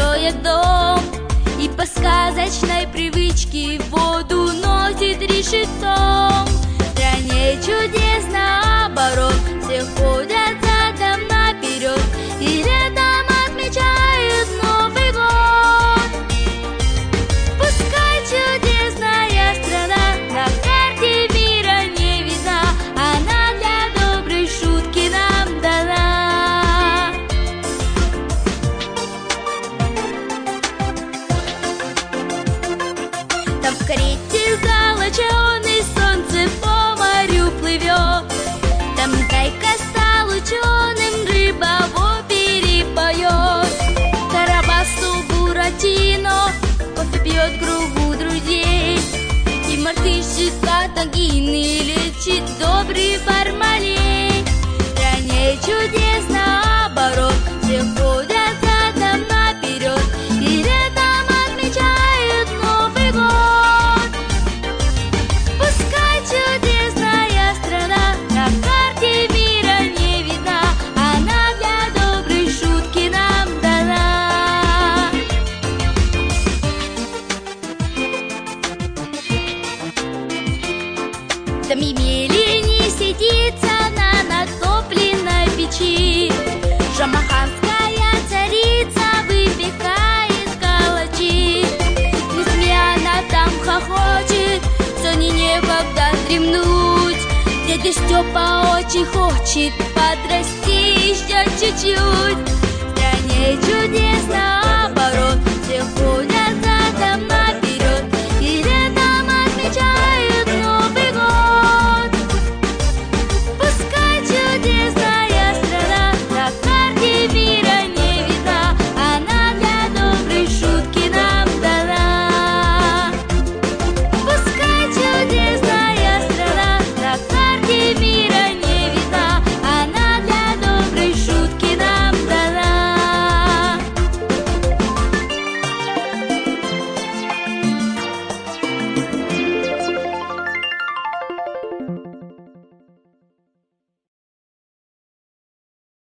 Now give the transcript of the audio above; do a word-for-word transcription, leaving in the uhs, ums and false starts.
строят дом, и по сказочной привычке воду носит решетом. В стране чудес наоборот, все ходят задом наперед и летом отмечают Новый год. Пускай чудесная страна на карте мира не видна, она для доброй шутки нам дана. Там в карете золоченый солнце по морю плывет, там зайка стал ученым, рыба в опере поет. Карабасу Буратино кофе пьет в кругу друзей, и мартышек от ангины лечит добрый бармалей. В стране чудес наоборот, все ходят задом наперед и летом отмечают Новый год. Пускай чудесная страна на карте мира не видна, она для доброй шутки нам дана. Там Емеле не сидится на натопленной печи, шамаханская царица выпекает калачи. В изме она там хохочет, Соне некогда дремнуть. Дядя Степа очень хочет подрасти еще чуть-чуть. В стране чудесно